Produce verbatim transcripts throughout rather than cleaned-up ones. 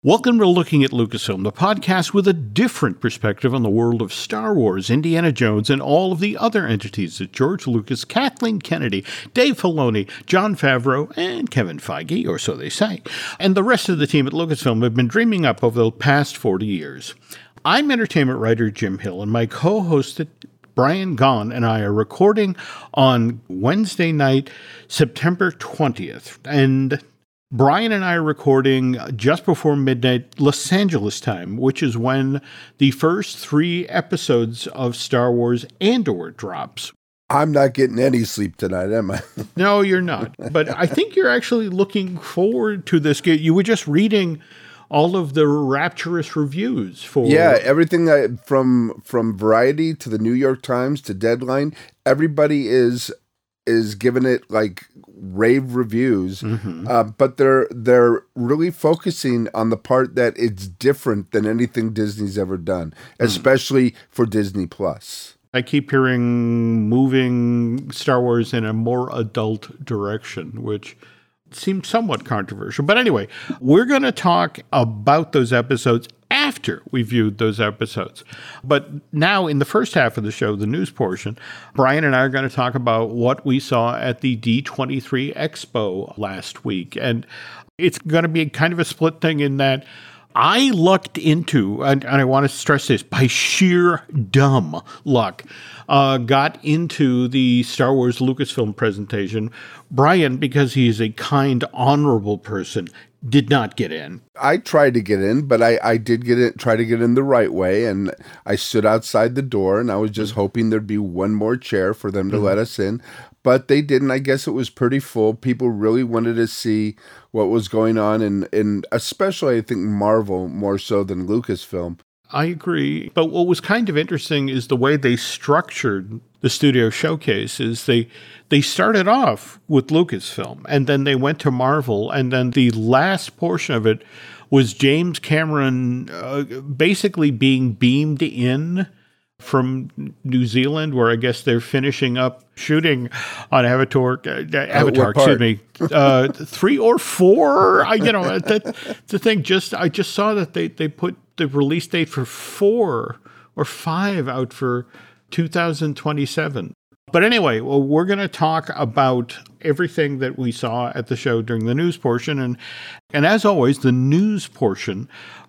Welcome to Looking at Lucasfilm, the podcast with a different perspective on the world of Star Wars, Indiana Jones, and all of the other entities that George Lucas, Kathleen Kennedy, Dave Filoni, Jon Favreau, and Kevin Feige, or so they say, and the rest of the team at Lucasfilm have been dreaming up over the past forty years. I'm entertainment writer Jim Hill, and my co-host Brian Gaughan and I are recording on Wednesday night, September twentieth, and Brian and I are recording just before midnight Los Angeles time, which is when the first three episodes of Star Wars Andor drops. I'm not getting any sleep tonight, am I? No, you're not. But I think you're actually looking forward to this. You were just reading all of the rapturous reviews for... Yeah, everything I, from from Variety to the New York Times to Deadline, everybody is is giving it like rave reviews, mm-hmm. uh, but they're they're really focusing on the part that it's different than anything Disney's ever done, especially mm. for Disney Plus. I keep hearing moving Star Wars in a more adult direction, which seems somewhat controversial. But anyway, we're going to talk about those episodes after we viewed those episodes. But now in the first half of the show, the news portion, Brian and I are going to talk about what we saw at the D twenty-three Expo last week. And it's going to be kind of a split thing in that I lucked into, and, and I want to stress this, by sheer dumb luck, uh, got into the Star Wars Lucasfilm presentation. Brian, because he is a kind, honorable person, did not get in. I tried to get in, but I, I did get it, try to get in the right way, and I stood outside the door, and I was just mm-hmm. hoping there'd be one more chair for them to mm-hmm. let us in. But they didn't. I guess it was pretty full. People really wanted to see what was going on, and, and especially, I think, Marvel more so than Lucasfilm. I agree. But what was kind of interesting is the way they structured the studio showcase. Is they they started off with Lucasfilm, and then they went to Marvel, and then the last portion of it was James Cameron uh, basically being beamed in from New Zealand, where I guess they're finishing up shooting on Avatar. Uh, Avatar, excuse me, uh, three or four. I, you know, that, the thing. Just I just saw that they they put the release date for four or five out for two thousand twenty-seven. But anyway, well, we're going to talk about everything that we saw at the show during the news portion. And and as always, the news portion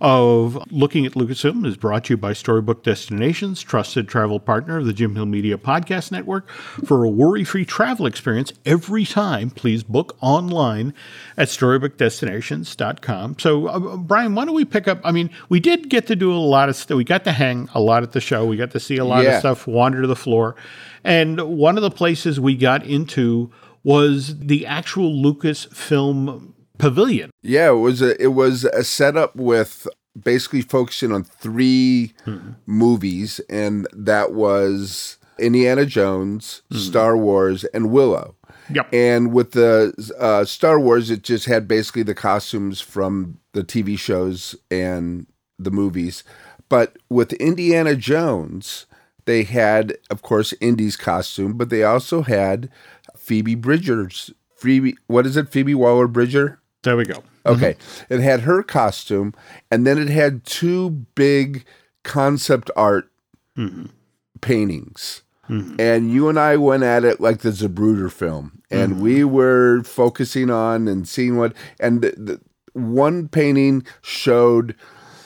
of Looking at Lucasfilm is brought to you by Storybook Destinations, trusted travel partner of the Jim Hill Media Podcast Network. For a worry-free travel experience every time, please book online at storybook destinations dot com. So, uh, Brian, why don't we pick up? I mean, we did get to do a lot of stuff. We got to hang a lot at the show. We got to see a lot yeah. of stuff, wander to the floor. And one of the places we got into was the actual Lucasfilm pavilion. Yeah, it was a, it was a setup with basically focusing on three mm-hmm. movies, and that was Indiana Jones, mm-hmm. Star Wars, and Willow. Yep. And with the uh, Star Wars, it just had basically the costumes from the T V shows and the movies. But with Indiana Jones, they had, of course, Indy's costume, but they also had Phoebe Bridgers. Phoebe, what is it? Phoebe Waller-Bridger? There we go. Okay. Mm-hmm. It had her costume, and then it had two big concept art mm-hmm. paintings. Mm-hmm. And you and I went at it like the Zapruder film, and mm-hmm. we were focusing on and seeing what, and the, the one painting showed...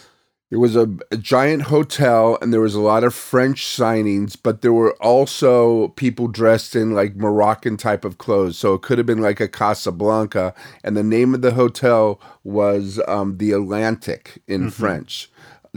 It was a, a giant hotel, and there was a lot of French signings, but there were also people dressed in like Moroccan type of clothes. So it could have been like a Casablanca, and the name of the hotel was um, the Atlantic in mm-hmm. French,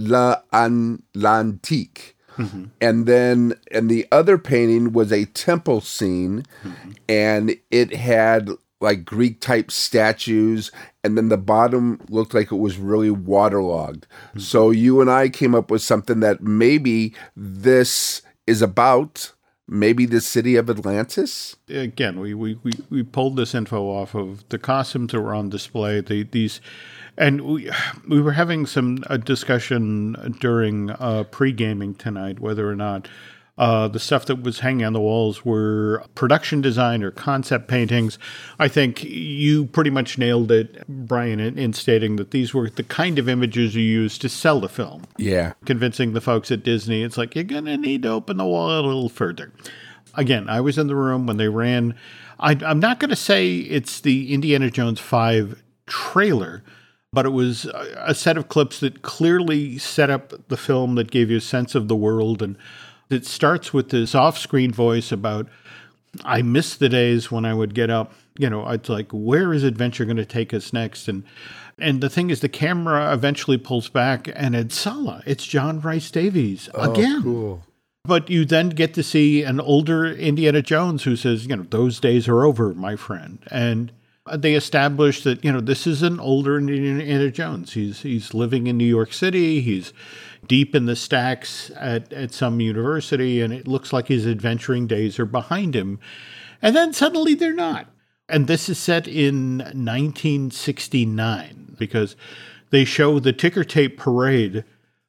L'Atlantique. Mm-hmm. And then, and the other painting was a temple scene, mm-hmm. and it had like Greek type statues, and then the bottom looked like it was really waterlogged. Mm-hmm. So you and I came up with something that maybe this is about, maybe the city of Atlantis. Again, we we, we, we pulled this info off of the costumes that were on display. The, these, and we we were having some a discussion during uh, pre-gaming tonight whether or not Uh, the stuff that was hanging on the walls were production design or concept paintings. I think you pretty much nailed it, Brian, in, in stating that these were the kind of images you used to sell the film. Yeah. Convincing the folks at Disney, it's like, you're going to need to open the wall a little further. Again, I was in the room when they ran. I, I'm not going to say it's the Indiana Jones five trailer, but it was a, a set of clips that clearly set up the film, that gave you a sense of the world. And it starts with this off-screen voice about, I miss the days when I would get up, you know, it's like, where is adventure going to take us next? And and the thing is, the camera eventually pulls back, and it's Sala. It's John Rhys Davies again. Oh, cool. But you then get to see an older Indiana Jones who says, you know, those days are over, my friend. And they establish that, you know, this is an older Indiana Jones. He's he's living in New York City. He's deep in the stacks at, at some university, and it looks like his adventuring days are behind him. And then suddenly they're not. And this is set in nineteen sixty-nine, because they show the ticker tape parade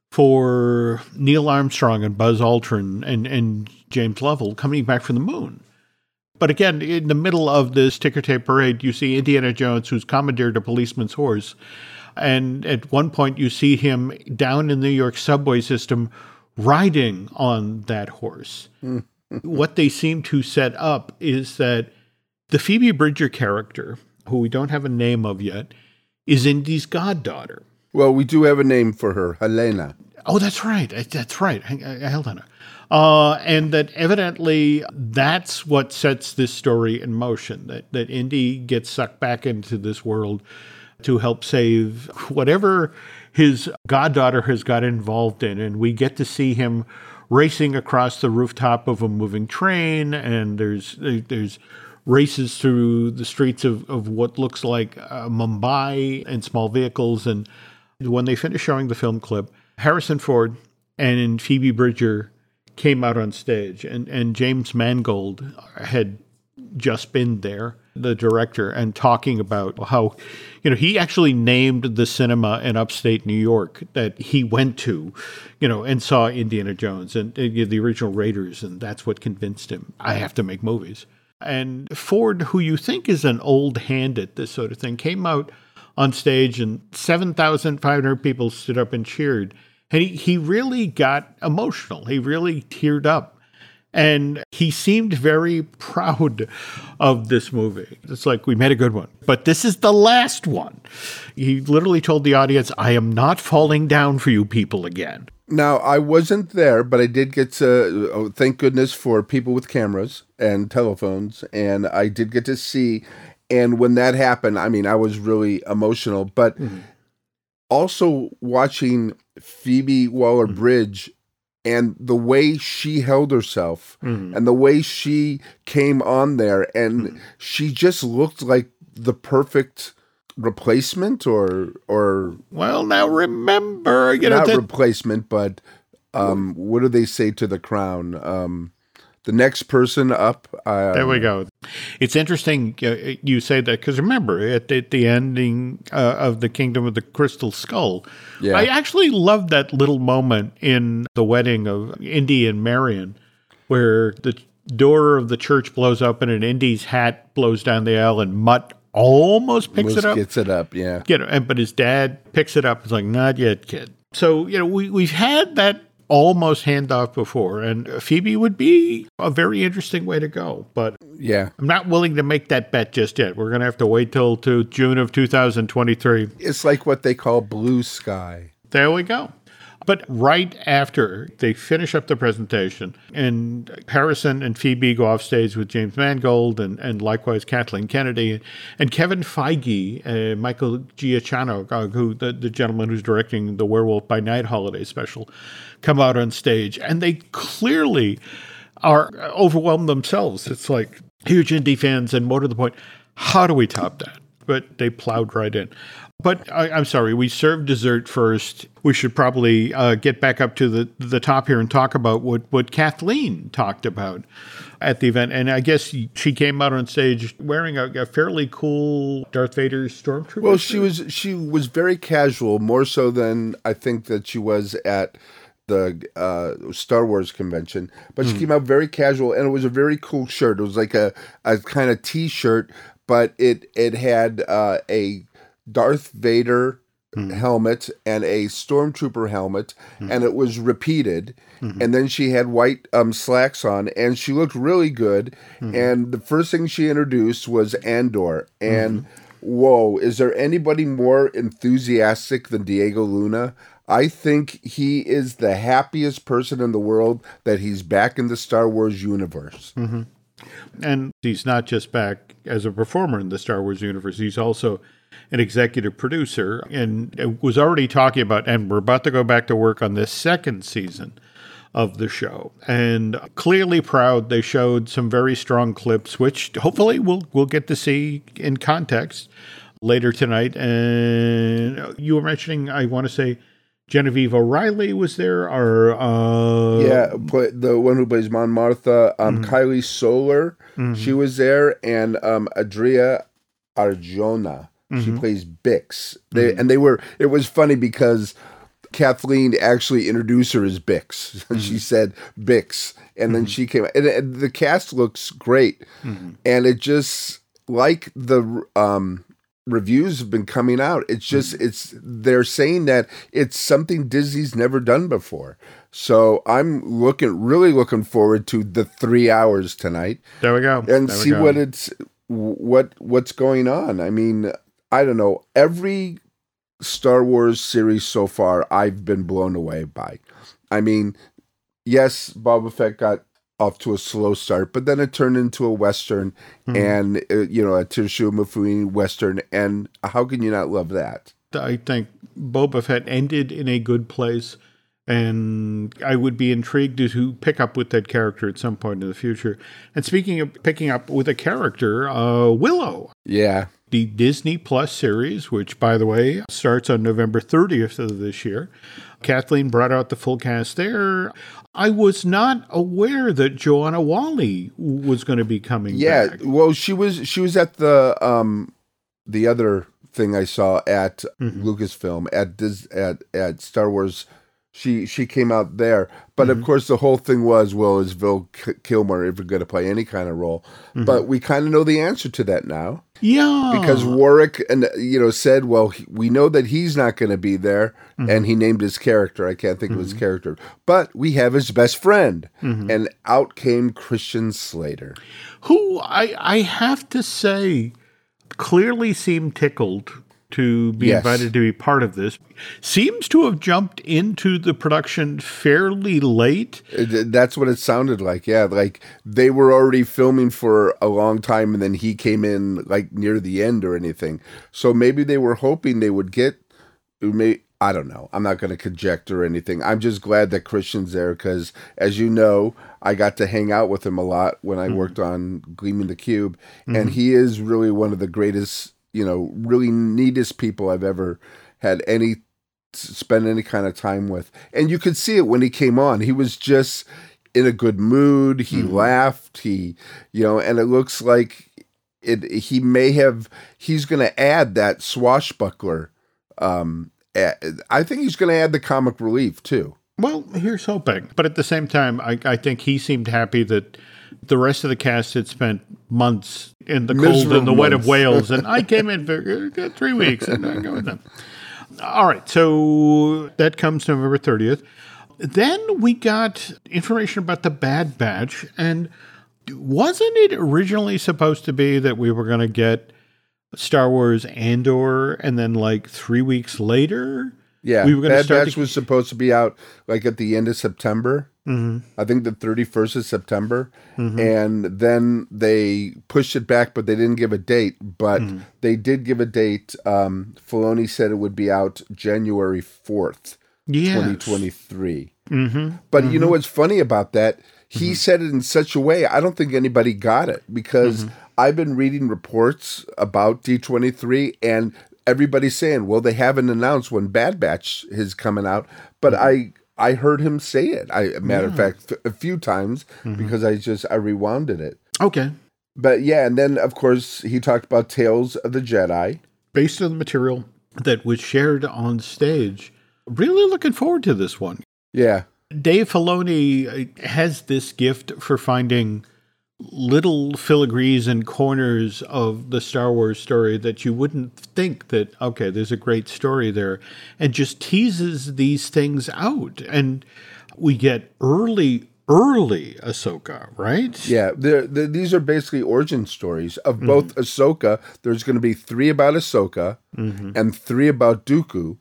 for Neil Armstrong and Buzz Aldrin and, and James Lovell coming back from the moon. But again, in the middle of this ticker tape parade, you see Indiana Jones, who's commandeered a policeman's horse. And at one point, you see him down in the New York subway system riding on that horse. What they seem to set up is that the Phoebe Bridger character, who we don't have a name of yet, is Indy's goddaughter. Well, we do have a name for her, Helena. Oh, that's right. That's right. Helena. Uh, and that evidently that's what sets this story in motion, that, that Indy gets sucked back into this world to help save whatever his goddaughter has got involved in. And we get to see him racing across the rooftop of a moving train, and there's there's races through the streets of, of what looks like uh, Mumbai in small vehicles. And when they finished showing the film clip, Harrison Ford and Phoebe Bridger came out on stage, and, and James Mangold had just been there, the director, and talking about how, you know, he actually named the cinema in upstate New York that he went to, you know, and saw Indiana Jones and uh, the original Raiders, and that's what convinced him, I have to make movies. And Ford, who you think is an old hand at this sort of thing, came out on stage, and seven thousand five hundred people stood up and cheered. And he, he really got emotional. He really teared up. And he seemed very proud of this movie. It's like, we made a good one. But this is the last one. He literally told the audience, I am not falling down for you people again. Now, I wasn't there, but I did get to, oh, thank goodness for people with cameras and telephones. And I did get to see. And when that happened, I mean, I was really emotional. But mm-hmm. also watching Phoebe Waller-Bridge mm-hmm. and the way she held herself mm-hmm. and the way she came on there, and mm-hmm. she just looked like the perfect replacement or or well, now remember, you know, not that, replacement, but um, what do they say to the crown? Um, the next person up. Um, there we go. It's interesting uh, you say that, because remember, at the, at the ending uh, of The Kingdom of the Crystal Skull, yeah. I actually loved that little moment in the wedding of Indy and Marion, where the door of the church blows open and Indy's hat blows down the aisle, and Mutt almost picks almost it up. Gets it up, yeah. You know, and, but his dad picks it up. It's like, not yet, kid. So, you know, we, we've had that almost handoff before, and Phoebe would be a very interesting way to go. But yeah, I'm not willing to make that bet just yet. We're going to have to wait till to June of two thousand twenty-three. It's like what they call blue sky. There we go. But right after they finish up the presentation, and Harrison and Phoebe go off stage with James Mangold and, and likewise Kathleen Kennedy, and Kevin Feige, uh, Michael Giacchino, uh, who the, the gentleman who's directing the Werewolf by Night holiday special, come out on stage. And they clearly are overwhelmed themselves. It's like huge indie fans, and more to the point, how do we top that? But they plowed right in. But I, I'm sorry, we served dessert first. We should probably uh, get back up to the, the top here and talk about what, what Kathleen talked about at the event. And I guess she came out on stage wearing a, a fairly cool Darth Vader stormtrooper. Well, she was she was very casual, more so than I think that she was at the uh, Star Wars convention, but she mm. came out very casual, and it was a very cool shirt. It was like a, a kind of T-shirt, but it it had uh, a Darth Vader mm. helmet and a Stormtrooper helmet, mm. and it was repeated. Mm-hmm. And then she had white um, slacks on, and she looked really good. Mm-hmm. And the first thing she introduced was Andor, and. Mm-hmm. Whoa, is there anybody more enthusiastic than Diego Luna? I think he is the happiest person in the world that he's back in the Star Wars universe. Mm-hmm. And he's not just back as a performer in the Star Wars universe. He's also an executive producer and was already talking about, and we're about to go back to work on this second season of the show, and clearly proud. They showed some very strong clips, which hopefully we'll we'll get to see in context later tonight. And you were mentioning, I want to say, Genevieve O'Reilly was there, or uh, yeah, play, the one who plays Mon Martha, um, mm-hmm. Kylie Solar, mm-hmm. she was there, and um, Adria Arjona, mm-hmm. she plays Bix. They mm-hmm. and they were. It was funny because Kathleen actually introduced her as Bix. Mm-hmm. She said Bix, and mm-hmm. then she came. And, and the cast looks great, mm-hmm. and it just like the um, reviews have been coming out. It's just mm-hmm. it's they're saying that it's something Disney's never done before. So I'm looking really looking forward to the three hours tonight. There we go, and there see go. what it's what what's going on. I mean, I don't know every Star Wars series so far, I've been blown away by. I mean, yes, Boba Fett got off to a slow start, but then it turned into a Western mm-hmm. and, uh, you know, a Toshio Mifune Western, and how can you not love that? I think Boba Fett ended in a good place, and I would be intrigued to pick up with that character at some point in the future. And speaking of picking up with a character, uh, Willow. Yeah. The Disney Plus series, which, by the way, starts on November thirtieth of this year. Kathleen brought out the full cast there. I was not aware that Joanna Whalley was going to be coming yeah, back. Yeah, well, she was she was at the um, the other thing I saw at mm-hmm. Lucasfilm, at Dis, at at Star Wars. She she came out there. But, mm-hmm. of course, the whole thing was, well, is Val Kilmer ever going to play any kind of role? Mm-hmm. But we kind of know the answer to that now. Yeah. Because Warwick and you know said, well, he, we know that he's not going to be there, mm-hmm. and he named his character. I can't think mm-hmm. of his character. But we have his best friend. Mm-hmm. And out came Christian Slater. Who, I, I have to say, clearly seemed tickled to be yes. invited to be part of this. Seems to have jumped into the production fairly late. That's what it sounded like, yeah. Like they were already filming for a long time, and then he came in like near the end or anything. So maybe they were hoping they would get, may, I don't know. I'm not going to conject or anything. I'm just glad that Christian's there because, as you know, I got to hang out with him a lot when I mm-hmm. worked on Gleaming the Cube, mm-hmm. and he is really one of the greatest, you know, really neatest people I've ever had any spend any kind of time with. And you could see it when he came on. He was just in a good mood. He mm-hmm. laughed. He, you know, and it looks like it. He may have. He's going to add that swashbuckler. Um, I think he's going to add the comic relief too. Well, here's hoping. But at the same time, I, I think he seemed happy that the rest of the cast had spent months in the Miserable cold and the wet months. of Wales, and I came in for uh, three weeks and I go with them. All right, so that comes November thirtieth. Then we got information about the Bad Batch, and wasn't it originally supposed to be that we were going to get Star Wars Andor, and then like three weeks later, yeah, we were going to Bad start. Batch to... was supposed to be out like at the end of September. Mm-hmm. I think the thirty-first of September, mm-hmm. and then they pushed it back, but they didn't give a date. But mm-hmm. they did give a date. Um, Filoni said it would be out January fourth, yes. twenty twenty-three. Mm-hmm. But mm-hmm. you know what's funny about that? He mm-hmm. said it in such a way, I don't think anybody got it, because mm-hmm. I've been reading reports about D twenty-three, and everybody's saying, well, they haven't announced when Bad Batch is coming out. But mm-hmm. I... I heard him say it, I, matter yeah. of fact, a few times, mm-hmm. because I just, I rewounded it. Okay. But yeah, and then, of course, he talked about Tales of the Jedi. Based on the material that was shared on stage. Really looking forward to this one. Yeah. Dave Filoni has this gift for finding little filigrees and corners of the Star Wars story that you wouldn't think that, okay, there's a great story there, and just teases these things out. And we get early, early Ahsoka, right? Yeah, they're, they're, these are basically origin stories of both mm-hmm. Ahsoka. There's going to be three about Ahsoka mm-hmm. and three about Dooku.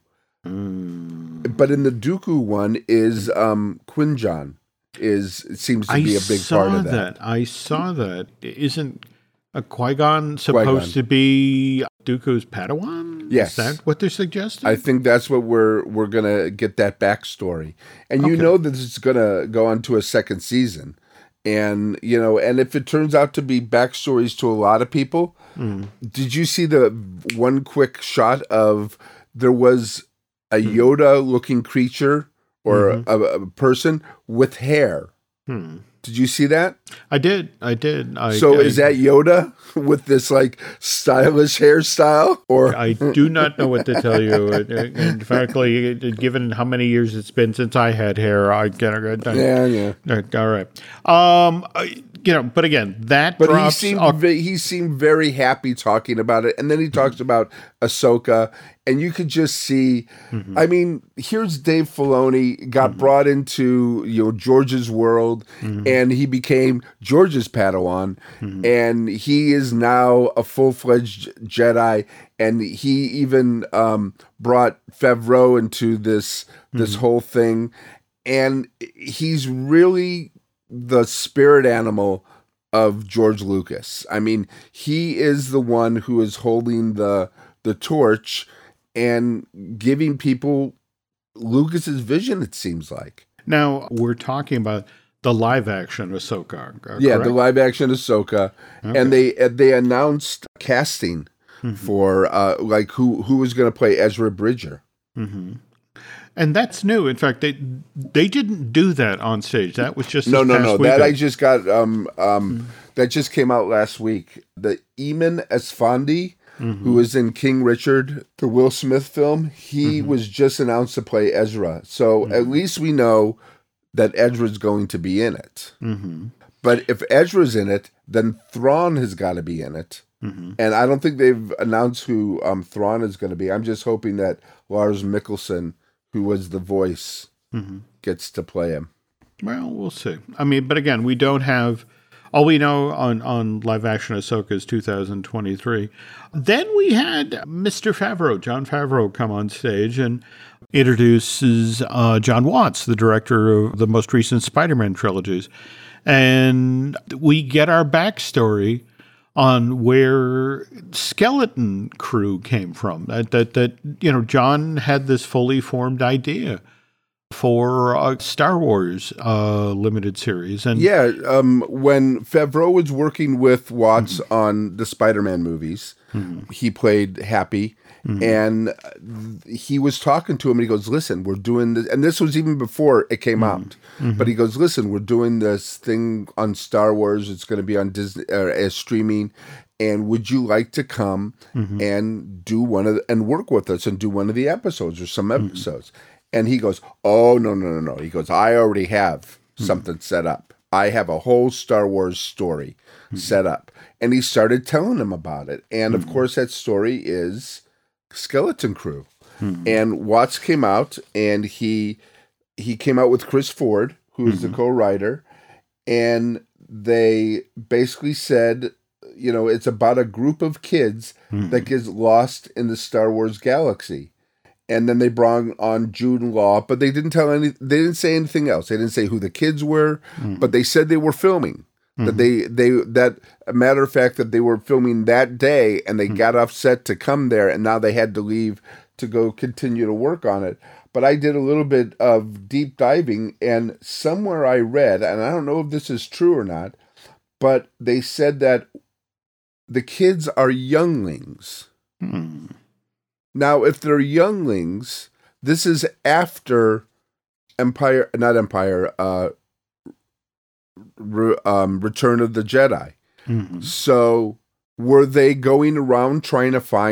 Mm. But in the Dooku one is um, Qui-Gon. Is it seems to be I a big part of that. that. I saw that. Isn't a Qui-Gon supposed Qui-Gon. to be Dooku's Padawan? Yes. Is that what they're suggesting? I think that's what we're we're gonna get that backstory, and you okay. know that it's gonna go on to a second season, and you know, and if it turns out to be backstories to a lot of people, mm. did you see the one quick shot of there was a Yoda-looking creature? Or mm-hmm. a, a person with hair. Hmm. Did you see that? I did. I did. I, so I, is that Yoda with this like stylish hairstyle? Or I do not know what to tell you. And frankly, given how many years it's been since I had hair, I get it. Yeah, yeah. All right. Um, you know, but again, that. But drops, he seemed he seemed very happy talking about it, and then he talks mm-hmm. about Ahsoka. And you could just see, mm-hmm. I mean, here's Dave Filoni got mm-hmm. brought into, you know, George's world, mm-hmm. and he became George's Padawan, mm-hmm. and he is now a full-fledged Jedi, and he even um, brought Favreau into this this mm-hmm. whole thing, and he's really the spirit animal of George Lucas. I mean, he is the one who is holding the the torch and giving people Lucas's vision, it seems like. Now, we're talking about the live-action Ahsoka, correct? Yeah, the live-action Ahsoka. Okay. And they they announced casting mm-hmm. for, uh, like, who, who was going to play Ezra Bridger. Mm-hmm. And that's new. In fact, they they didn't do that on stage. That was just no, no, no. That I just got. Um, um, mm-hmm. That just came out last week. The Eamon Esfandi, mm-hmm. who was in King Richard, the Will Smith film, he mm-hmm. was just announced to play Ezra. So mm-hmm. at least we know that Ezra's going to be in it. Mm-hmm. But if Ezra's in it, then Thrawn has got to be in it. Mm-hmm. And I don't think they've announced who um, Thrawn is going to be. I'm just hoping that Lars Mikkelsen, who was the voice, mm-hmm. gets to play him. Well, we'll see. I mean, but again, we don't have... All we know on, on live-action Ahsoka is two thousand twenty-three. Then we had Mister Favreau, Jon Favreau, come on stage and introduces uh, John Watts, the director of the most recent Spider-Man trilogies. And we get our backstory on where Skeleton Crew came from. That, that, that you know, John had this fully formed idea for a Star Wars uh, limited series. And yeah, um, when Favreau was working with Watts mm-hmm. on the Spider-Man movies, mm-hmm. he played Happy, mm-hmm. and he was talking to him, and he goes, listen, we're doing this, and this was even before it came mm-hmm. out, mm-hmm. but he goes, listen, we're doing this thing on Star Wars, it's going to be on Disney, uh, as streaming, and would you like to come mm-hmm. and do one of the, and work with us and do one of the episodes or some episodes? Mm-hmm. And he goes, oh, no, no, no, no. He goes, I already have mm-hmm. something set up. I have a whole Star Wars story mm-hmm. set up. And he started telling him about it. And, mm-hmm. of course, that story is Skeleton Crew. Mm-hmm. And Watts came out, and he he came out with Chris Ford, who is mm-hmm. the co-writer. And they basically said, you know, it's about a group of kids mm-hmm. that gets lost in the Star Wars galaxy. And then they brought on Jude Law, but they didn't tell any. They didn't say anything else. They didn't say who the kids were, mm-hmm. but they said they were filming. Mm-hmm. That they they that a matter of fact that they were filming that day, and they mm-hmm. got off set to come there, and now they had to leave to go continue to work on it. But I did a little bit of deep diving, and somewhere I read, and I don't know if this is true or not, but they said that the kids are younglings. Mm-hmm. Now, if they're younglings, this is after Empire, not Empire, uh, re, um, Return of the Jedi. Mm-hmm. So, were they going around trying to find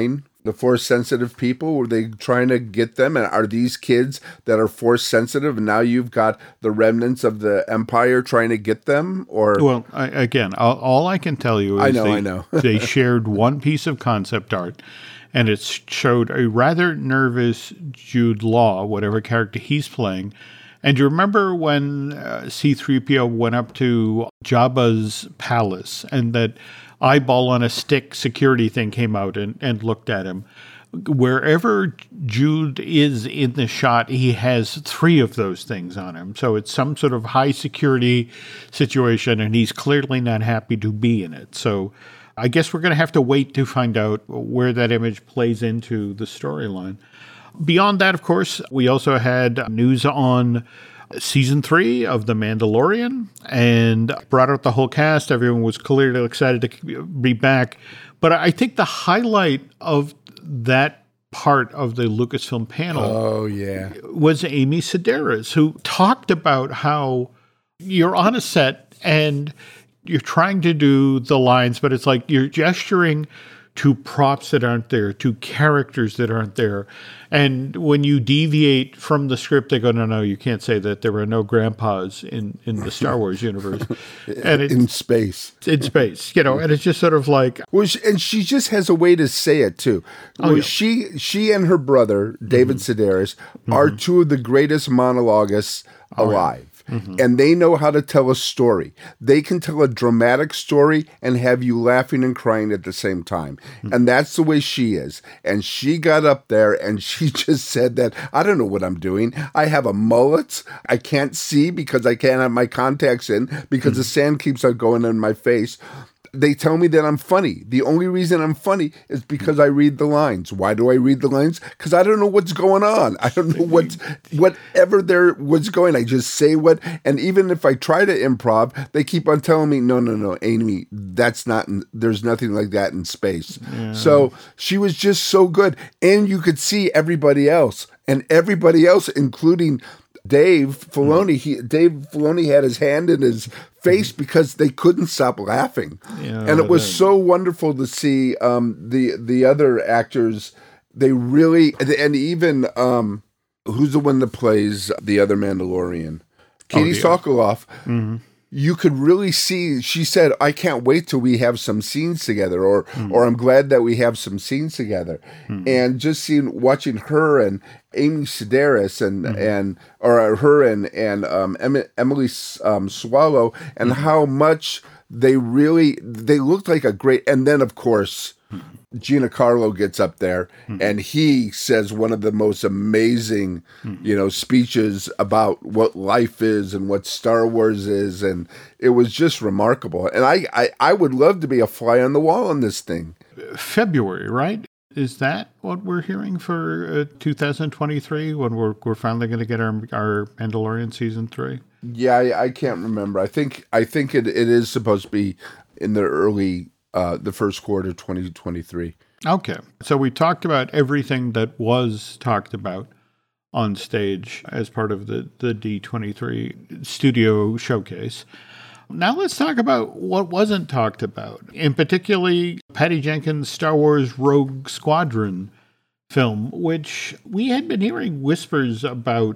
The force sensitive people, were they trying to get them? And are these kids that are force sensitive and now you've got the remnants of the Empire trying to get them? Or well, I, again, all, all I can tell you is I know, they, I know. they shared one piece of concept art, and it showed a rather nervous Jude Law, whatever character he's playing. And you remember when uh, C three P O went up to Jabba's palace and that eyeball on a stick security thing came out and, and looked at him? Wherever Jude is in the shot, he has three of those things on him. So it's some sort of high security situation, and he's clearly not happy to be in it. So I guess we're going to have to wait to find out where that image plays into the storyline. Beyond that, of course, we also had news on season three of The Mandalorian and brought out the whole cast. Everyone was clearly excited to be back. But I think the highlight of that part of the Lucasfilm panel oh, yeah. was Amy Sedaris, who talked about how you're on a set and you're trying to do the lines, but it's like you're gesturing to props that aren't there, to characters that aren't there. And when you deviate from the script, they go, no, no, you can't say that. There were no grandpas in, in the Star Wars universe. And in space. In space, you know, and it's just sort of like... Well, she, and she just has a way to say it, too. Well, oh, yeah. she, she and her brother, David mm-hmm. Sedaris, mm-hmm. are two of the greatest monologists alive. Oh, yeah. Mm-hmm. And they know how to tell a story. They can tell a dramatic story and have you laughing and crying at the same time. Mm-hmm. And that's the way she is. And she got up there and she just said that, I don't know what I'm doing. I have a mullet. I can't see because I can't have my contacts in because mm-hmm. the sand keeps on going in my face. They tell me that I'm funny. The only reason I'm funny is because I read the lines. Why do I read the lines? Because I don't know what's going on. I don't know what's, whatever there was going. I just say what, and even if I try to improv, they keep on telling me, no, no, no, Amy, that's not, in, there's nothing like that in space. Yeah. So she was just so good. And you could see everybody else, and everybody else, including Dave Filoni, he, Dave Filoni had his hand in his face because they couldn't stop laughing. Yeah, and it was then. so wonderful to see um, the the other actors. They really, and even, um, who's the one that plays the other Mandalorian? Katie oh, yeah. Sokoloff. Mm-hmm. You could really see, she said, I can't wait till we have some scenes together, or mm-hmm. or I'm glad that we have some scenes together. Mm-hmm. And just seeing, watching her and Amy Sedaris and, mm-hmm. and or her and, and um, Emily um, Swallow, and mm-hmm. how much they really, they looked like a great, and then of course, mm-hmm. Giancarlo gets up there mm-hmm. and he says one of the most amazing, mm-hmm. you know, speeches about what life is and what Star Wars is. And it was just remarkable. And I, I, I would love to be a fly on the wall on this thing. February, right? Is that what we're hearing for uh, two thousand twenty-three when we're we're finally going to get our our Mandalorian season three? Yeah, I, I can't remember. I think I think it, it is supposed to be in the early Uh, the first quarter twenty twenty-three. Okay. So we talked about everything that was talked about on stage as part of the, the D twenty-three studio showcase. Now let's talk about what wasn't talked about, in particularly Patty Jenkins' Star Wars Rogue Squadron film, which we had been hearing whispers about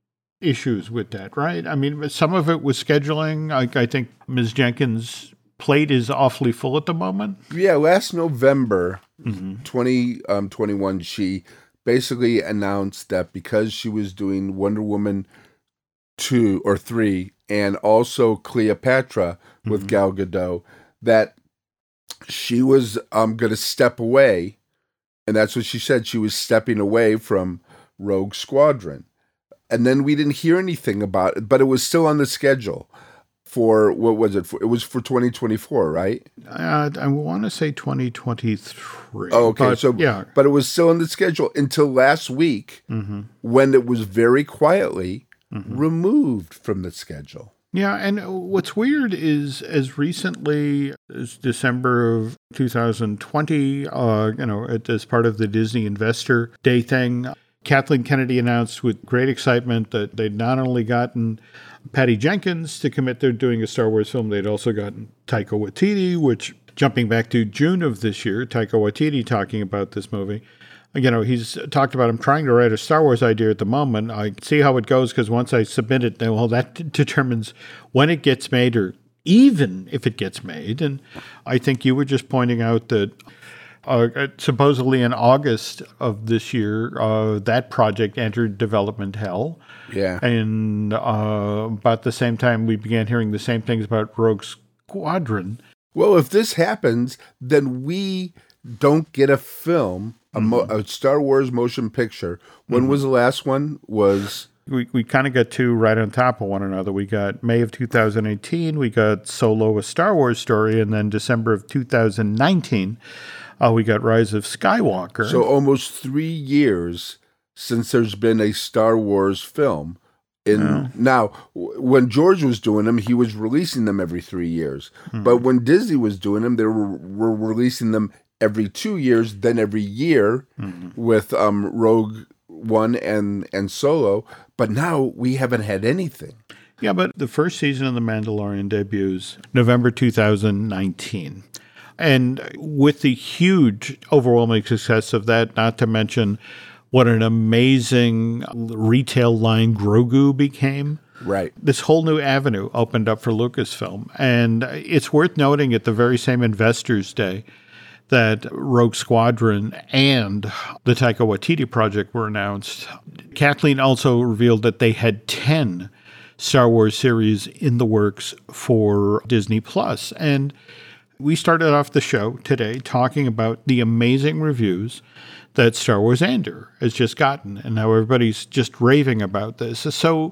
issues with that, right? I mean, some of it was scheduling. I, I think Miz Jenkins' plate is awfully full at the moment. Yeah, last November, mm-hmm. twenty twenty-one, she basically announced that because she was doing Wonder Woman two or three and also Cleopatra with mm-hmm. Gal Gadot, that she was um, going to step away, and that's what she said. She was stepping away from Rogue Squadron. And then we didn't hear anything about it, but it was still on the schedule. For what was it for? It was for twenty twenty-four, right? Uh, I want to say twenty twenty-three. Oh, okay. But, so, yeah. But it was still on the schedule until last week mm-hmm. when it was very quietly mm-hmm. removed from the schedule. Yeah. And what's weird is as recently as December of two thousand twenty, uh, you know, as part of the Disney Investor Day thing, Kathleen Kennedy announced with great excitement that they'd not only gotten Patty Jenkins to commit to doing a Star Wars film, they'd also gotten Taika Waititi, which, jumping back to June of this year, Taika Waititi talking about this movie. You know, he's talked about him trying to write a Star Wars idea at the moment. I see how it goes because once I submit it, then, well, that d- determines when it gets made or even if it gets made. And I think you were just pointing out that uh, supposedly in August of this year, uh, that project entered development hell. Yeah. And uh, about the same time, we began hearing the same things about Rogue Squadron. Well, if this happens, then we don't get a film, a, mo- a Star Wars motion picture. When mm-hmm. was the last one? Was we we kind of got two right on top of one another. We got May of two thousand eighteen. We got Solo, a Star Wars story, and then December of two thousand nineteen, uh, we got Rise of Skywalker. So almost three years since there's been a Star Wars film. In yeah. Now, w- when George was doing them, he was releasing them every three years. Mm-hmm. But when Disney was doing them, they were, were releasing them every two years, then every year mm-hmm. with um, Rogue One and, and Solo. But now we haven't had anything. Yeah, but the first season of The Mandalorian debuts November two thousand nineteen. And with the huge, overwhelming success of that, not to mention what an amazing retail line Grogu became. Right. This whole new avenue opened up for Lucasfilm. And it's worth noting at the very same Investors Day that Rogue Squadron and the Taika Waititi project were announced. Kathleen also revealed that they had ten Star Wars series in the works for Disney Plus. And we started off the show today talking about the amazing reviews that Star Wars Andor has just gotten, and now everybody's just raving about this. So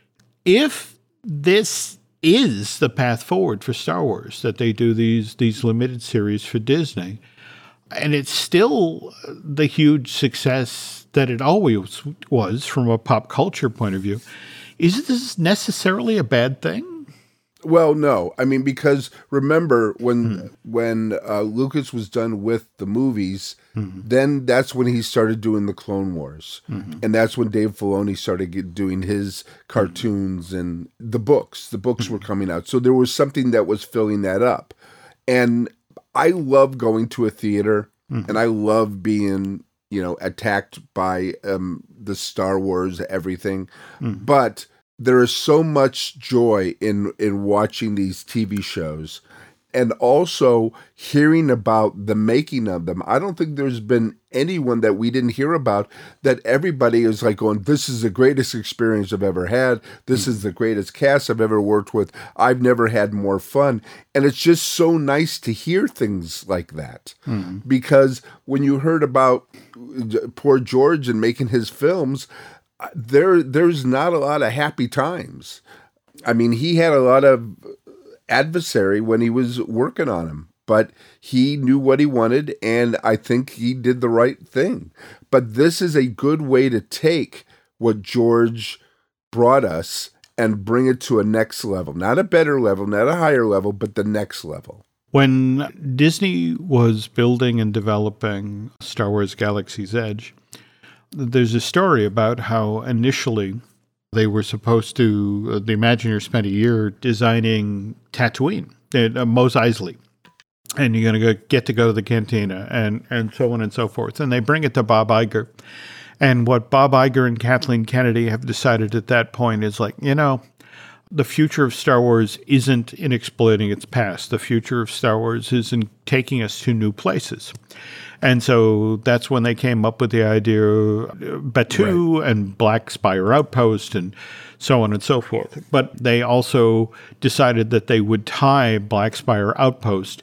if this is the path forward for Star Wars, that they do these these limited series for Disney, and it's still the huge success that it always was from a pop culture point of view, is this necessarily a bad thing? Well, no. I mean, because remember when mm-hmm. when uh, Lucas was done with the movies, mm-hmm. then that's when he started doing the Clone Wars. Mm-hmm. And that's when Dave Filoni started get, doing his cartoons mm-hmm. and the books. The books mm-hmm. were coming out. So there was something that was filling that up. And I love going to a theater, mm-hmm. and I love being, you know, attacked by um, the Star Wars everything. Mm-hmm. But there is so much joy in, in watching these T V shows and also hearing about the making of them. I don't think there's been anyone that we didn't hear about that everybody is like going, this is the greatest experience I've ever had. This mm-hmm. is the greatest cast I've ever worked with. I've never had more fun. And it's just so nice to hear things like that. Mm-hmm. Because when you heard about poor George and making his films, There, there's not a lot of happy times. I mean, he had a lot of adversary when he was working on him, but he knew what he wanted, and I think he did the right thing. But this is a good way to take what George brought us and bring it to a next level. Not a better level, not a higher level, but the next level. When Disney was building and developing Star Wars Galaxy's Edge, there's a story about how initially they were supposed to, uh, the Imagineers spent a year designing Tatooine, uh, Mos Eisley. And you're going to go, get to go to the cantina and, and so on and so forth. And they bring it to Bob Iger. And what Bob Iger and Kathleen Kennedy have decided at that point is like, you know, the future of Star Wars isn't in exploiting its past. The future of Star Wars is in taking us to new places. And so that's when they came up with the idea of Batuu right. and Black Spire Outpost and so on and so forth. But they also decided that they would tie Black Spire Outpost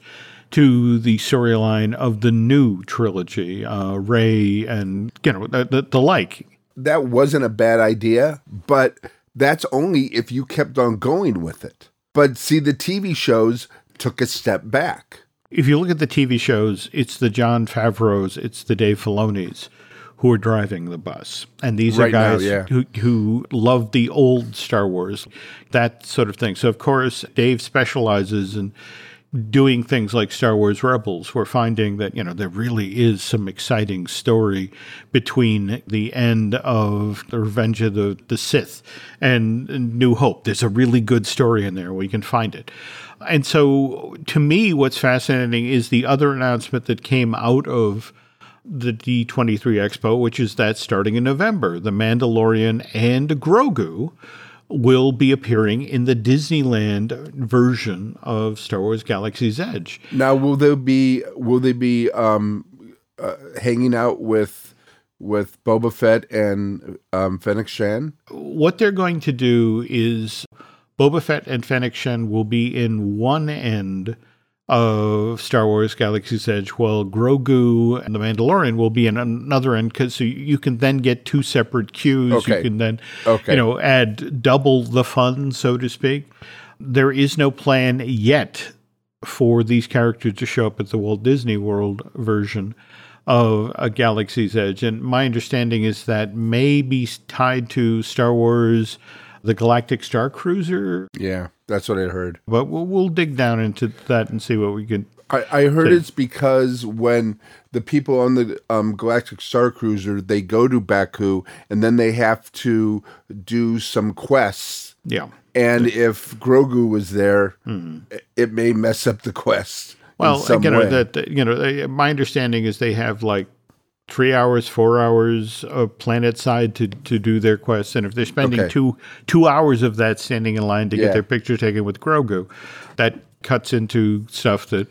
to the storyline of the new trilogy, uh, Rey and, you know, the, the, the like. That wasn't a bad idea, but that's only if you kept on going with it. But see, the T V shows took a step back. If you look at the T V shows, it's the Jon Favreaus, it's the Dave Filonis who are driving the bus. And these right are guys now, yeah. who, who love the old Star Wars, that sort of thing. So, of course, Dave specializes in doing things like Star Wars Rebels. We're finding that, you know, there really is some exciting story between the end of the Revenge of the, the Sith and New Hope. There's a really good story in there. We can find it. And so, to me, what's fascinating is the other announcement that came out of the D twenty-three Expo, which is that starting in November, The Mandalorian and Grogu will be appearing in the Disneyland version of Star Wars Galaxy's Edge. Now, will they be will they be um, uh, hanging out with with Boba Fett and um, Fennec Shand? What they're going to do is Boba Fett and Fennec Shand will be in one end of Star Wars Galaxy's Edge, while Grogu and the Mandalorian will be in another end, because so you can then get two separate queues. Okay. You can then, okay. you know, add double the fun, so to speak. There is no plan yet for these characters to show up at the Walt Disney World version of a Galaxy's Edge. And my understanding is that may be tied to Star Wars, the Galactic Star Cruiser. Yeah, that's what I heard. But we'll, we'll dig down into that and see what we can. I, I heard say. It's because when the people on the um, Galactic Star Cruiser, they go to Baku and then they have to do some quests. Yeah. And if Grogu was there, mm-hmm. it may mess up the quest. Well, in some you know, way. that, you know, they, my understanding is they have like three hours, four hours of planet side to, to do their quests. And if they're spending Okay. two two hours of that standing in line to Yeah. get their picture taken with Grogu, that cuts into stuff that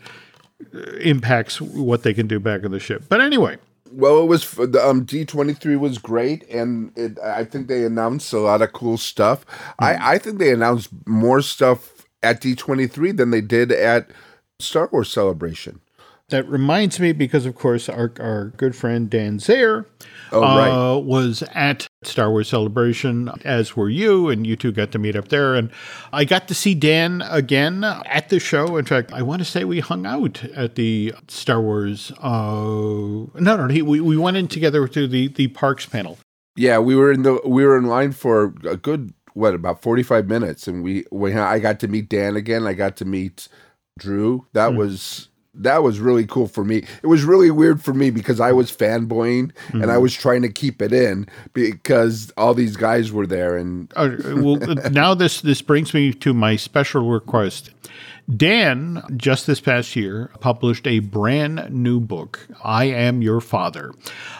impacts what they can do back on the ship. But anyway. Well, it was the um, D twenty-three was great, and it, I think they announced a lot of cool stuff. Mm-hmm. I, I think they announced more stuff at D twenty-three than they did at Star Wars Celebration. That reminds me, because, of course, our, our good friend Dan Zayer oh, uh, right. was at Star Wars Celebration, as were you, and you two got to meet up there. And I got to see Dan again at the show. In fact, I want to say we hung out at the Star Wars. Uh, no, no, he, we, we went in together to the, the parks panel. Yeah, we were in the we were in line for a good, what, about forty-five minutes. And we, we I got to meet Dan again. I got to meet Drew. That mm. was... That was really cool for me. It was really weird for me because I was fanboying mm-hmm. and I was trying to keep it in because all these guys were there. And uh, well, now this this brings me to my special request. Dan, just this past year, published a brand new book, I Am Your Father,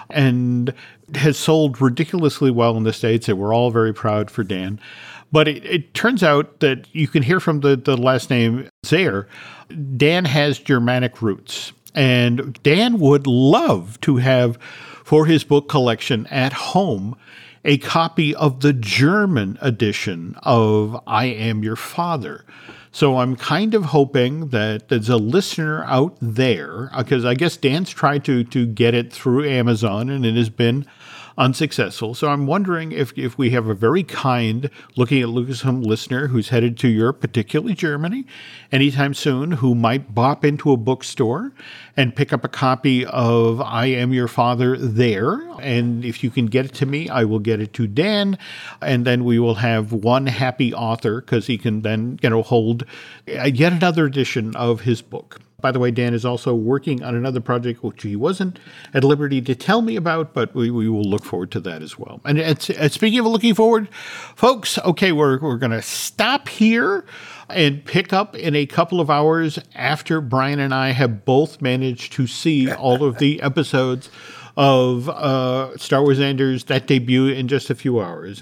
and has sold ridiculously well in the States, and we're all very proud for Dan. But it, it turns out that you can hear from the, the last name, Zayer, Dan has Germanic roots. And Dan would love to have, for his book collection at home, a copy of the German edition of I Am Your Father. So I'm kind of hoping that there's a listener out there, because I guess Dan's tried to, to get it through Amazon, and it has been unsuccessful. So I'm wondering if, if we have a very kind Looking at Lucasfilm listener who's headed to Europe, particularly Germany, anytime soon, who might bop into a bookstore and pick up a copy of I Am Your Father there. And if you can get it to me, I will get it to Dan. And then we will have one happy author, because he can then, you know, hold yet another edition of his book. By the way, Dan is also working on another project, which he wasn't at liberty to tell me about, but we, we will look forward to that as well. And it's, uh, speaking of looking forward, folks, okay, we're, we're going to stop here and pick up in a couple of hours after Brian and I have both managed to see all of the episodes of uh, Star Wars Anders that debut in just a few hours.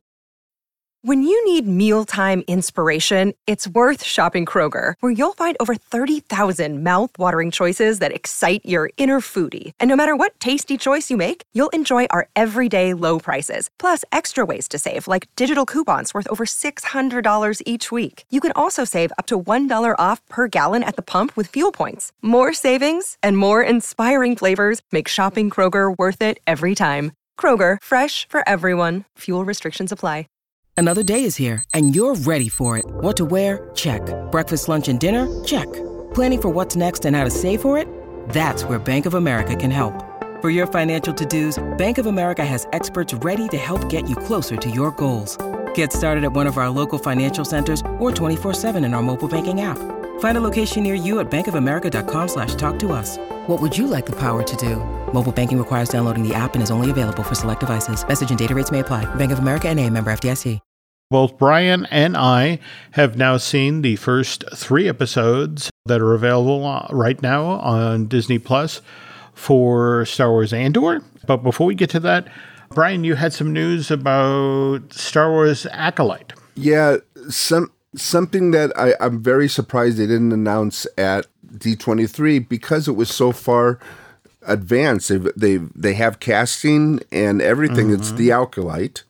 When you need mealtime inspiration, it's worth shopping Kroger, where you'll find over thirty thousand mouth-watering choices that excite your inner foodie. And no matter what tasty choice you make, you'll enjoy our everyday low prices, plus extra ways to save, like digital coupons worth over six hundred dollars each week. You can also save up to one dollar off per gallon at the pump with fuel points. More savings and more inspiring flavors make shopping Kroger worth it every time. Kroger, fresh for everyone. Fuel restrictions apply. Another day is here, and you're ready for it. What to wear? Check. Breakfast, lunch, and dinner? Check. Planning for what's next and how to save for it? That's where Bank of America can help. For your financial to-dos, Bank of America has experts ready to help get you closer to your goals. Get started at one of our local financial centers or twenty-four seven in our mobile banking app. Find a location near you at bankofamerica.com slash talk to us. What would you like the power to do? Mobile banking requires downloading the app and is only available for select devices. Message and data rates may apply. Bank of America N A, member F D I C. Both Brian and I have now seen the first three episodes that are available right now on Disney Plus for Star Wars Andor. But before we get to that, Brian, you had some news about Star Wars Acolyte. Yeah, some something that I, I'm very surprised they didn't announce at D twenty-three because it was so far advanced. They they they have casting and everything. Mm-hmm. It's the Acolyte,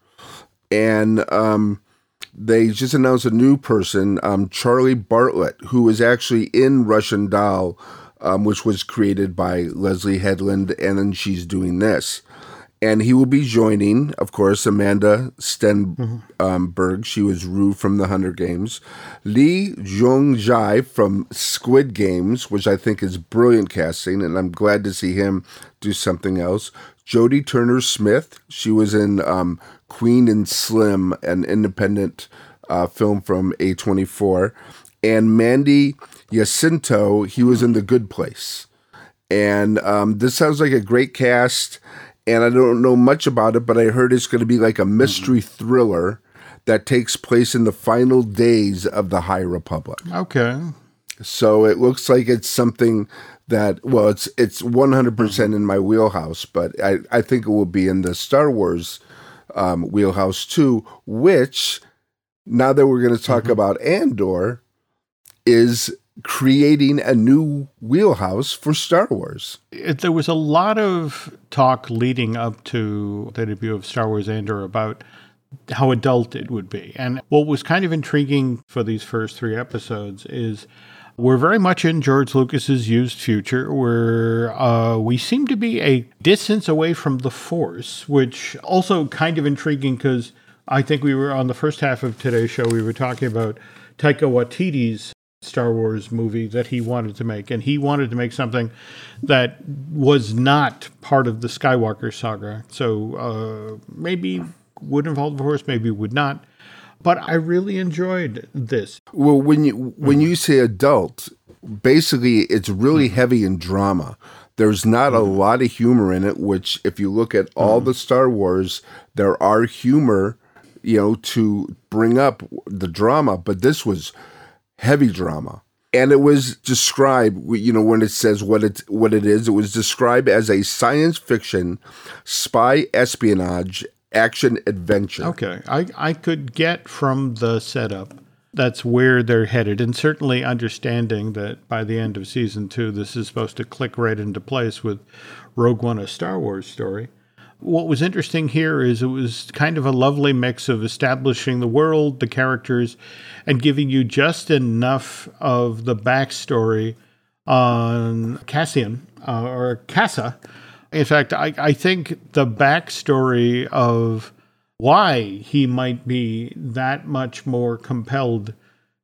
and um, they just announced a new person, um, Charlie Bartlett, who is actually in Russian Doll, um, which was created by Leslie Headland, and then she's doing this. And he will be joining, of course, Amanda Stenberg. Um, she was Rue from the Hunger Games. Lee Jong-jae from Squid Games, which I think is brilliant casting, and I'm glad to see him do something else. Jodie Turner-Smith. She was in um, Queen and Slim, an independent uh, film from A twenty-four. And Mandy Jacinto, he was in The Good Place. And um, this sounds like a great cast. And I don't know much about it, but I heard it's going to be like a mystery thriller that takes place in the final days of the High Republic. Okay. So it looks like it's something that, well, it's it's one hundred percent in my wheelhouse, but I, I think it will be in the Star Wars um, wheelhouse too, which, now that we're going to talk mm-hmm. about Andor, is creating a new wheelhouse for Star Wars. It, there was a lot of talk leading up to the debut of Star Wars Andor about how adult it would be. And what was kind of intriguing for these first three episodes is we're very much in George Lucas's used future, where uh, we seem to be a distance away from the Force, which also kind of intriguing because I think we were on the first half of today's show, we were talking about Taika Waititi's Star Wars movie that he wanted to make. And he wanted to make something that was not part of the Skywalker saga. So uh, maybe would involve the Force, maybe would not. But I really enjoyed this. Well, when you when mm-hmm. you say adult, basically it's really mm-hmm. heavy in drama. There's not mm-hmm. a lot of humor in it, which if you look at all mm-hmm. the Star Wars, there are humor, you know, to bring up the drama. But this was heavy drama. And it was described, you know, when it says what it, what it is, it was described as a science fiction, spy espionage, action adventure. Okay. I, I could get from the setup that's where they're headed. And certainly understanding that by the end of season two, this is supposed to click right into place with Rogue One, a Star Wars story. What was interesting here is it was kind of a lovely mix of establishing the world, the characters, and giving you just enough of the backstory on Cassian, uh, or Cassa. In fact, I, I think the backstory of why he might be that much more compelled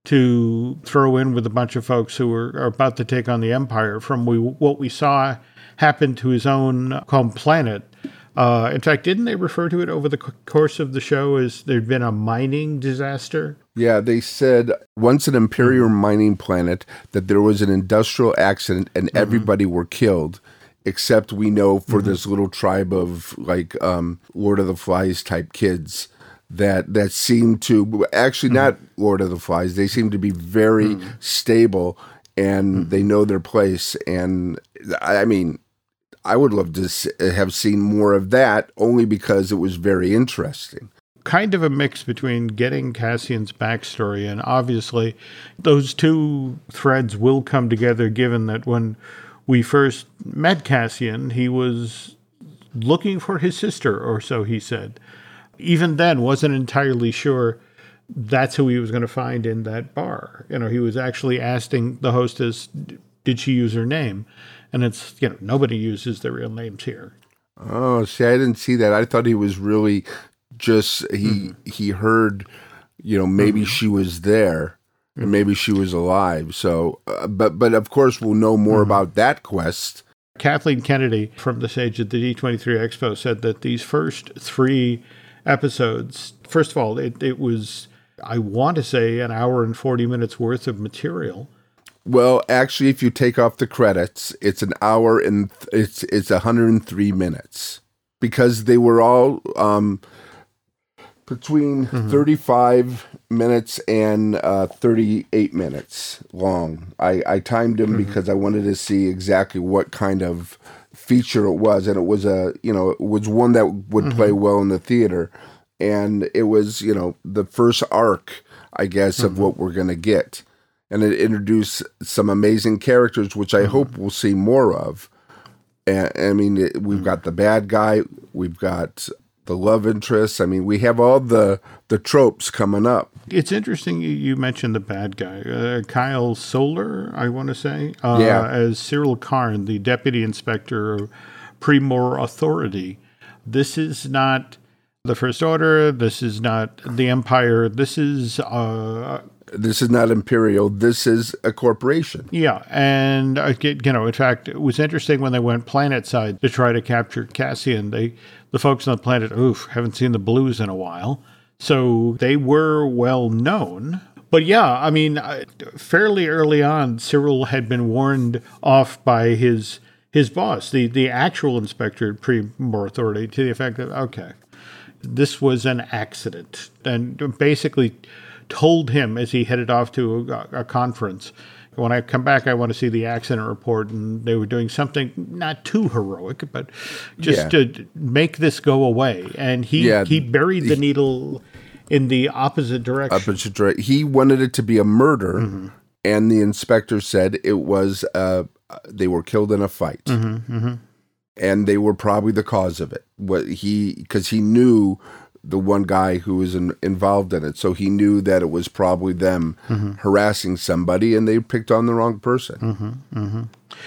to throw in with a bunch of folks who are, are about to take on the Empire from we, what we saw happen to his own home planet. Uh, in fact, didn't they refer to it over the course of the show as there'd been a mining disaster? Yeah, they said once an Imperial mining planet that there was an industrial accident and mm-hmm. everybody were killed, except we know for mm-hmm. this little tribe of like um, Lord of the Flies type kids that that seem to, actually mm-hmm. not Lord of the Flies, they seem to be very mm-hmm. stable and mm-hmm. they know their place. And I mean, I would love to have seen more of that only because it was very interesting. Kind of a mix between getting Cassian's backstory and obviously those two threads will come together given that when we first met Cassian, he was looking for his sister, or so he said. Even then, wasn't entirely sure that's who he was going to find in that bar. You know, he was actually asking the hostess, did she use her name? And it's, you know, nobody uses their real names here. Oh, see, I didn't see that. I thought he was really just, he mm-hmm. he heard, you know, maybe mm-hmm. she was there mm-hmm. and maybe she was alive. So, uh, but, but of course, we'll know more mm-hmm. about that quest. Kathleen Kennedy from the stage at the D twenty-three Expo said that these first three episodes, first of all, it, it was, I want to say, an hour and forty minutes worth of material. Well, actually, if you take off the credits, it's an hour and th- it's it's one hundred three minutes because they were all um, between mm-hmm. thirty-five minutes and uh, thirty-eight minutes long. I, I timed them mm-hmm. because I wanted to see exactly what kind of feature it was, and it was a you know it was one that would mm-hmm. play well in the theater, and it was you know the first arc, I guess, mm-hmm. of what we're gonna get, and it introduced some amazing characters, which I mm-hmm. hope we'll see more of. And I mean, it, we've mm-hmm. got the bad guy, we've got the love interest. I mean, we have all the the tropes coming up. It's interesting you mentioned the bad guy, uh, Kyle Soller, I want to say, uh, yeah. as Cyril Karn, the deputy inspector of Primor Authority. This is not the First Order. This is not the Empire. This is uh, this is not Imperial. This is a corporation. Yeah, and uh, you know, in fact, it was interesting when they went planet side to try to capture Cassian. They the folks on the planet, oof, haven't seen the Blues in a while. So they were well known. But yeah, I mean, fairly early on, Cyril had been warned off by his his boss, the, the actual inspector at Primor Authority, to the effect that, okay, this was an accident. And basically told him as he headed off to a, a conference, when I come back, I want to see the accident report. And they were doing something not too heroic, but just yeah. to make this go away. And he, yeah. he buried the needle in the opposite direction. Opposite direction. He wanted it to be a murder, mm-hmm. and the inspector said it was, uh, they were killed in a fight. Mm-hmm, mm-hmm. And they were probably the cause of it. What he, because he knew the one guy who was in, involved in it. So he knew that it was probably them mm-hmm. harassing somebody, and they picked on the wrong person. Mm-hmm, mm-hmm.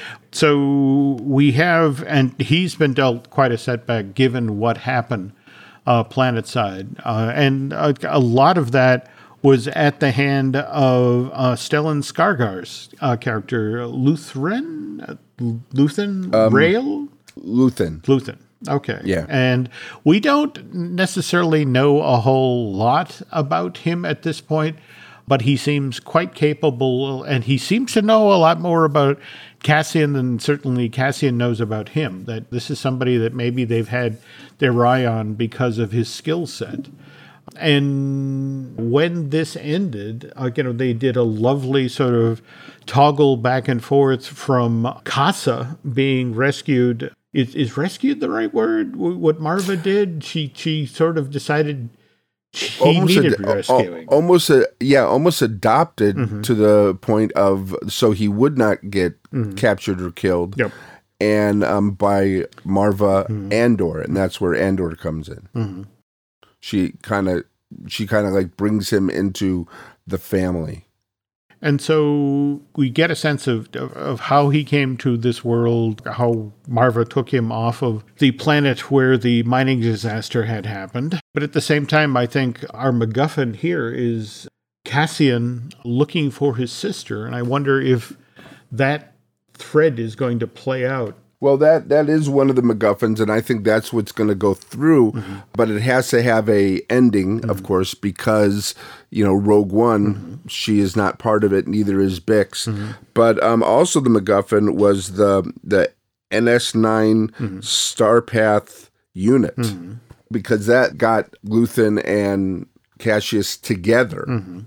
So we have, and he's been dealt quite a setback given what happened uh, planetside. Uh, and a, a lot of that was at the hand of uh, Stellan Skarsgård's uh, character, Luthen? Uh, Luthen? Um, Rail? Luthen. Luthen. Okay. Yeah. And we don't necessarily know a whole lot about him at this point, but he seems quite capable, and he seems to know a lot more about Cassian than certainly Cassian knows about him, that this is somebody that maybe they've had their eye on because of his skill set. And when this ended, uh, you know, they did a lovely sort of toggle back and forth from Casa being rescued. Is, is rescued the right word? What Marva did, she she sort of decided he almost needed ad- rescuing. Almost, a, yeah, almost adopted mm-hmm. to the point of so he would not get mm-hmm. captured or killed. Yep. And um, by Marva mm-hmm. Andor, and that's where Andor comes in. Mm-hmm. She kind of she kind of like brings him into the family. And so we get a sense of, of of how he came to this world, how Marva took him off of the planet where the mining disaster had happened. But at the same time, I think our MacGuffin here is Cassian looking for his sister. And I wonder if that thread is going to play out. Well, that, that is one of the MacGuffins, and I think that's what's going to go through. Mm-hmm. But it has to have a ending, mm-hmm. of course, because, you know, Rogue One, mm-hmm. she is not part of it, neither is Bix. Mm-hmm. But um, also the MacGuffin was the the N S nine mm-hmm. Starpath unit, mm-hmm. because that got Luthen and Cassius together mm-hmm.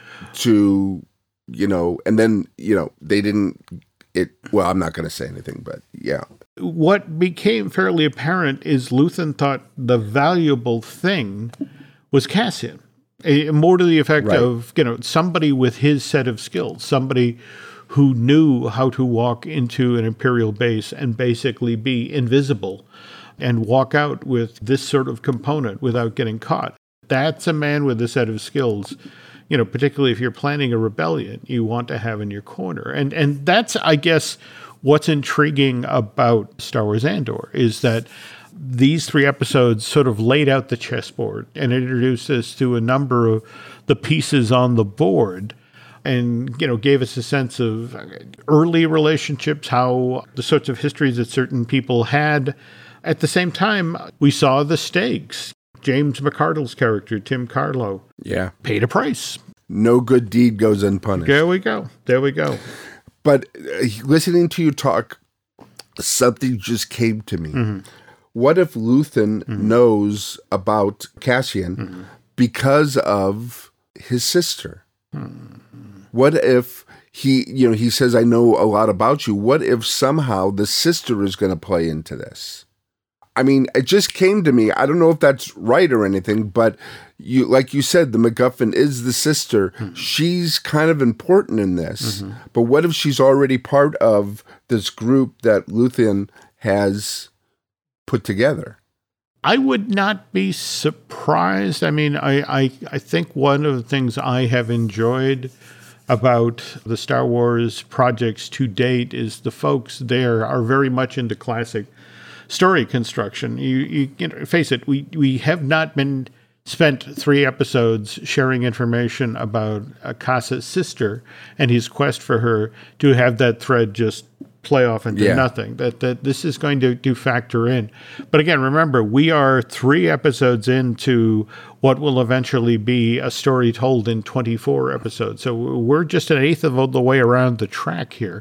to, you know, and then, you know, they didn't... It well, I'm not going to say anything, but yeah. What became fairly apparent is Luthen thought the valuable thing was Cassian. A, more to the effect right. of, you know, somebody with his set of skills, somebody who knew how to walk into an Imperial base and basically be invisible and walk out with this sort of component without getting caught. That's a man with a set of skills. You know, particularly if you're planning a rebellion, you want to have in your corner. And and that's, I guess, what's intriguing about Star Wars Andor, is that these three episodes sort of laid out the chessboard and introduced us to a number of the pieces on the board and, you know, gave us a sense of early relationships, how the sorts of histories that certain people had. At the same time, we saw the stakes. James McArdle's character, Tim Carlo, yeah, paid a price. No good deed goes unpunished. There we go. There we go. But uh, listening to you talk, something just came to me. Mm-hmm. What if Luthen mm-hmm. knows about Cassian mm-hmm. because of his sister? Mm-hmm. What if he, you know, he says, I know a lot about you. What if somehow the sister is going to play into this? I mean, it just came to me. I don't know if that's right or anything, but you, like you said, the MacGuffin is the sister. Mm-hmm. She's kind of important in this. Mm-hmm. But what if she's already part of this group that Luthen has put together? I would not be surprised. I mean, I, I, I think one of the things I have enjoyed about the Star Wars projects to date is the folks there are very much into classic story construction. You, you, you know, face it, we, we have not been spent three episodes sharing information about Akasa's sister and his quest for her to have that thread just play off into yeah. nothing. That that this is going to, to factor in. But again, remember, we are three episodes into what will eventually be a story told in twenty-four episodes. So we're just an eighth of the way around the track here.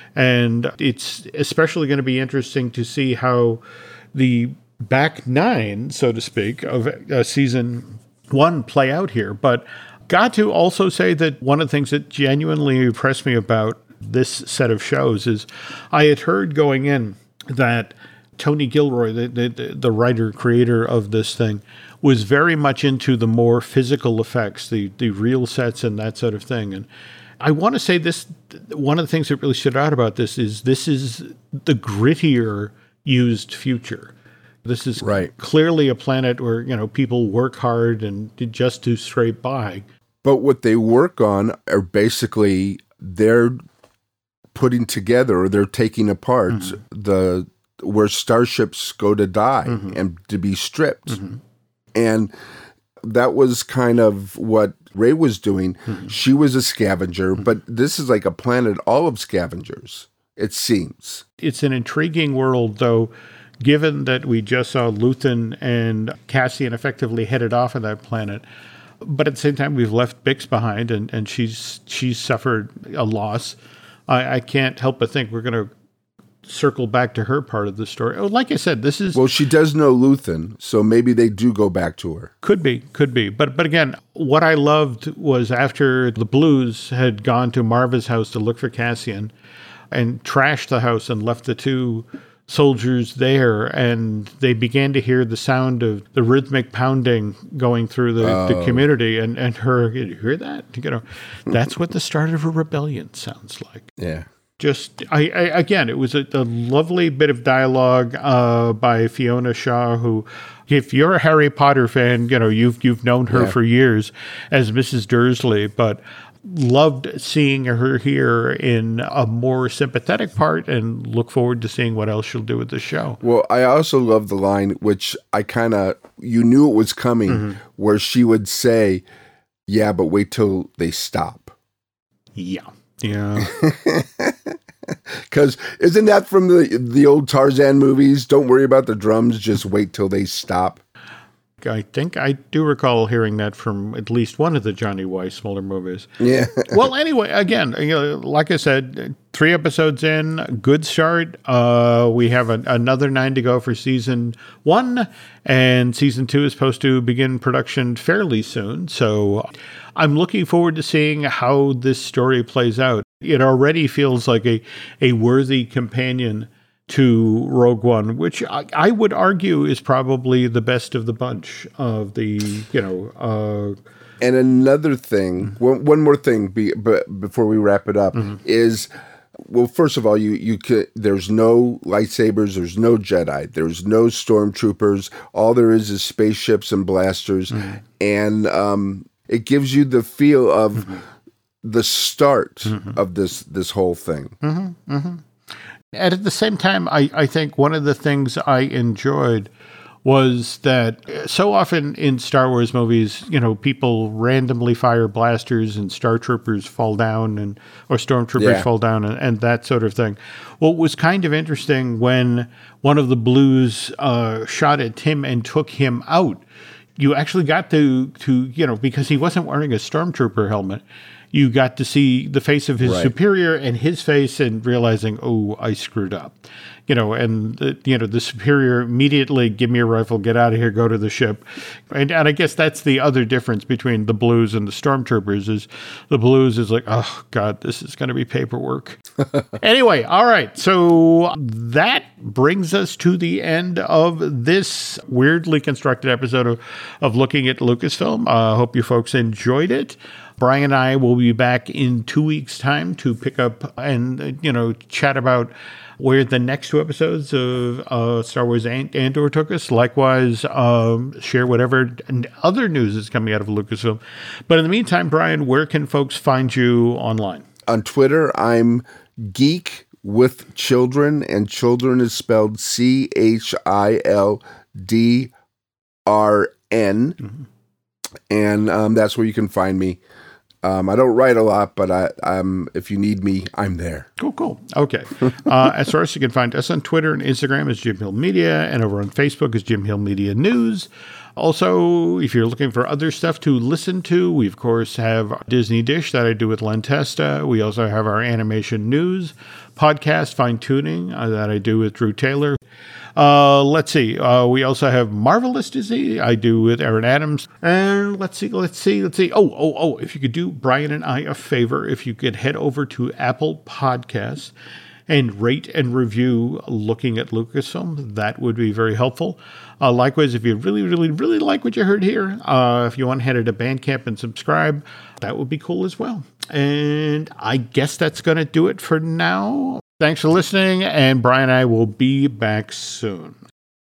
And it's especially going to be interesting to see how the back nine, so to speak, of uh, season one play out here. But got to also say that one of the things that genuinely impressed me about this set of shows is I had heard going in that Tony Gilroy, the, the, the writer, creator of this thing, was very much into the more physical effects, the, the real sets and that sort of thing. And I want to say this, one of the things that really stood out about this is this is the grittier used future. This is right. clearly a planet where, you know, people work hard and just to scrape by. But what they work on are basically they're putting together or they're taking apart mm-hmm. the where starships go to die mm-hmm. and to be stripped. Mm-hmm. And that was kind of what Rey was doing. Mm-hmm. She was a scavenger, mm-hmm. but this is like a planet all of scavengers, it seems. It's an intriguing world, though, given that we just saw Luthen and Cassian effectively headed off of that planet. But at the same time, we've left Bix behind, and, and she's she's suffered a loss. I, I can't help but think we're going to circle back to her part of the story. Oh, like I said, this is... Well, she does know Luthen, so maybe they do go back to her. Could be, could be. But but again, what I loved was after the Blues had gone to Marva's house to look for Cassian and trashed the house and left the two soldiers there, and they began to hear the sound of the rhythmic pounding going through the, oh. the community, and, and her, you hear that? You know, that's what the start of a rebellion sounds like. Yeah. Just, I, I again, it was a, a lovely bit of dialogue uh, by Fiona Shaw, who, if you're a Harry Potter fan, you know, you've you've known her yeah. for years as Missus Dursley, but loved seeing her here in a more sympathetic part and look forward to seeing what else she'll do with the show. Well, I also love the line, which I kind of, you knew it was coming, mm-hmm. where she would say, yeah, but wait till they stop. Yeah. Yeah. Because isn't that from the the old Tarzan movies? Don't worry about the drums, just wait till they stop. I think I do recall hearing that from at least one of the Johnny Weissmuller movies. Yeah. Well, anyway, again, you know, like I said, three episodes in, good start. Uh, we have a, another nine to go for season one, and season two is supposed to begin production fairly soon. So I'm looking forward to seeing how this story plays out. It already feels like a, a worthy companion to Rogue One, which I, I would argue is probably the best of the bunch of the, you know. Uh, and another thing, mm-hmm. one, one more thing be, but before we wrap it up, mm-hmm. is, well, first of all, you, you could, there's no lightsabers, there's no Jedi, there's no stormtroopers. All there is is spaceships and blasters. Mm-hmm. And um, it gives you the feel of mm-hmm. the start mm-hmm. of this, this whole thing. Mm-hmm. Mm-hmm. And at the same time, I, I think one of the things I enjoyed was that so often in Star Wars movies, you know, people randomly fire blasters and Star Troopers fall down and or Stormtroopers yeah. fall down and, and that sort of thing. Well, it was kind of interesting when one of the Blues uh, shot at Tim and took him out. You actually got to, to, you know, because he wasn't wearing a Stormtrooper helmet, you got to see the face of his Right. superior and his face and realizing, oh, I screwed up. You know, and, the, you know, the superior immediately, give me a rifle, get out of here, go to the ship. And, and I guess that's the other difference between the Blues and the Stormtroopers is the Blues is like, oh, God, this is going to be paperwork. Anyway, all right. So that brings us to the end of this weirdly constructed episode of, of Looking at Lucasfilm. I uh, hope you folks enjoyed it. Brian and I will be back in two weeks' time to pick up and, you know, chat about where the next two episodes of uh, Star Wars Andor took us. Likewise, um, share whatever other news is coming out of Lucasfilm. But in the meantime, Brian, where can folks find you online? On Twitter, I'm Geek with Children, and Children is spelled C H I L D R N. Mm-hmm. And um, that's where you can find me. Um, I don't write a lot, but I, I'm, if you need me, I'm there. Cool, cool. Okay. uh, as far as you can find us on Twitter and Instagram as Jim Hill Media, and over on Facebook as Jim Hill Media News. Also, if you're looking for other stuff to listen to, we, of course, have Disney Dish that I do with Len Testa. We also have our animation news podcast, Fine Tuning, uh, that I do with Drew Taylor. Uh, let's see. Uh, we also have Marvelous Disney. I do with Aaron Adams. And let's see, let's see, let's see. Oh, oh, oh, if you could do Brian and I a favor, if you could head over to Apple Podcasts and rate and review Looking at Lucasfilm, that would be very helpful. Uh, likewise, if you really, really, really like what you heard here, uh, if you want to head to Bandcamp and subscribe, that would be cool as well. And I guess that's going to do it for now. Thanks for listening, and Brian and I will be back soon.